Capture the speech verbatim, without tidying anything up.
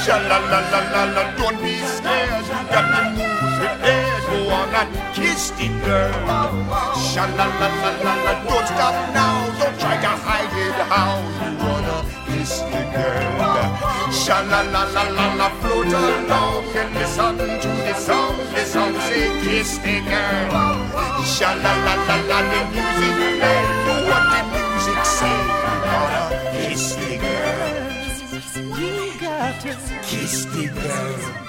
Sha la la la la la, don't be scared. Got to move prepared. Go on and kiss the girl. Sha la la la la la, don't stop now. Don't try to hide it how you wanna kiss the girl. Sha la la la la la, float along and listen to the song. The song say kiss the girl. Sha la la la la, the music play. Do what the music say. You gotta kiss the girl. You got to kiss the girl.